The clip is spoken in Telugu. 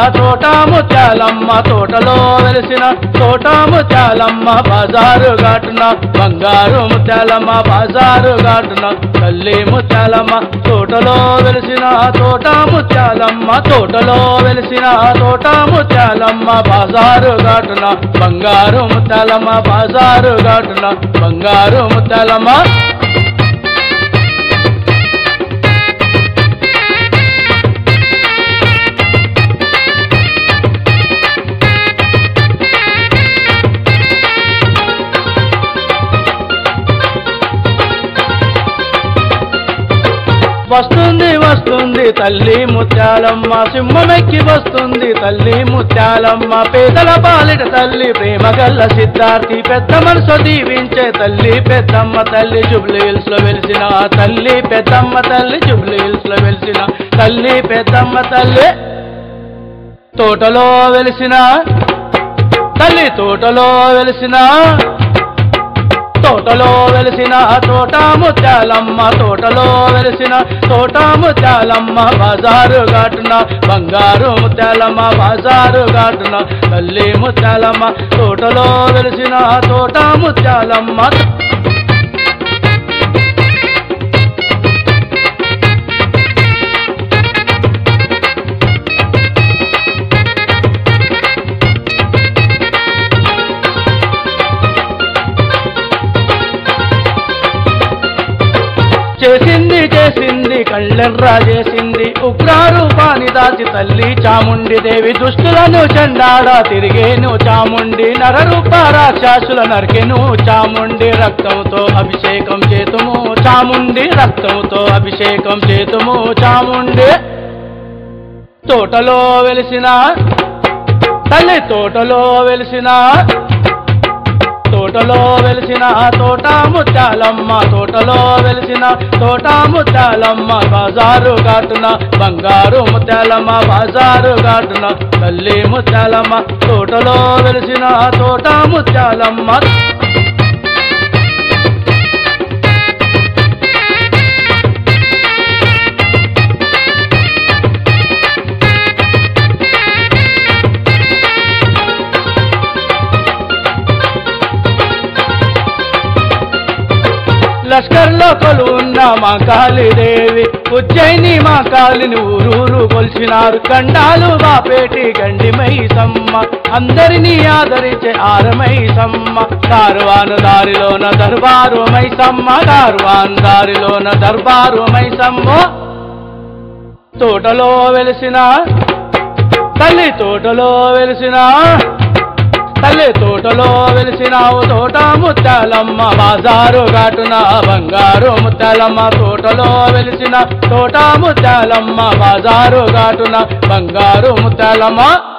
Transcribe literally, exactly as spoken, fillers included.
తోట ముత్యాలమ్మ తోటలో వెలిసిన తోట ముత్యాలమ్మ బజారు ఘాటున బంగారు ముత్యాలమ్మ బజారు ఘాటున తల్లి ముత్యాలమ్మ తోటలో వెలిసిన తోట ముత్యాలమ్మ తోటలో వెలిసిన తోట ముత్యాలమ్మ బజారు ఘాటున బంగారు ముత్యాలమ్మ బజారు ఘాటున బంగారు ముత్యాలమ్మ వస్తుంది వస్తుంది తల్లి ముత్యాలమ్మ సింహమెక్కి వస్తుంది తల్లి ముత్యాలమ్మ పేదల పాలిట తల్లి ప్రేమగల్ల సిద్ధార్థి పెద్ద మనసు దీవించే తల్లి పెద్దమ్మ తల్లి జూబ్లీ హిల్స్ లో వెలిసిన తల్లి పెద్దమ్మ తల్లి జూబ్లీ హిల్స్ లో వెలిసిన తల్లి పెద్దమ్మ తల్లి తోటలో వెలిసిన తల్లి తోటలో వెలిసిన తోటలో వెలిసిన తోట ముత్యాలమ్మ తోటలో వెలిసిన తోట ముత్యాలమ్మ బజారు ఘాటున బంగారు ముత్యాలమ్మ బజారు ఘాటున తల్లి ముత్యాలమ్మ తోటలో వెలిసిన తోట ముత్యాలమ్మ చేసింది చేసింది కళ్ళెర్రా చేసింది ఉగ్రరూపాన్ని దాచి తల్లి చాముండి దేవి దుష్టులను చెండాడ తిరిగేను చాముండి నరరూప రాక్షసుల నరికెను చాముండి రక్తంతో అభిషేకం చేతుము చాముండి రక్తంతో అభిషేకం చేతుము చాముండి తోటలో వెలిసిన తల్లి తోటలో వెలిసిన తోటలో వెలిసిన తోట ముత్యాలమ్మ తోటలో వెలిసిన తోట ముత్యాలమ్మ బజారు ఘాటున బంగారు ముత్యాలమ్మ బజారు ఘాటున తల్లి ముత్యాలమ్మ తోటలో వెలిసిన తోట ముత్యాలమ్మ లష్కర్లో కొలువున్న మా కాళీదేవి ఉజ్జయిని మా కాళిని ఊరూరు కొలిచినారు గండాలు బాపేటి గండి మైసమ్మ అందరినీ ఆదరించే ఆరమైసమ్మ కార్వాను దారిలోన దర్బారు మైసమ్మ కార్వాన్ దారిలోన దర్బారు మైసమ్మ తోటలో వెలిసిన తల్లి తోటలో వెలిసిన తల్లి తోటలో వెలిసినావు తోట ముత్యాలమ్మ బజారు ఘాటున బంగారు ముత్యాలమ్మ తోటలో వెలిసిన తోట ముత్యాలమ్మ బజారు ఘాటున బంగారు ముత్యాలమ్మ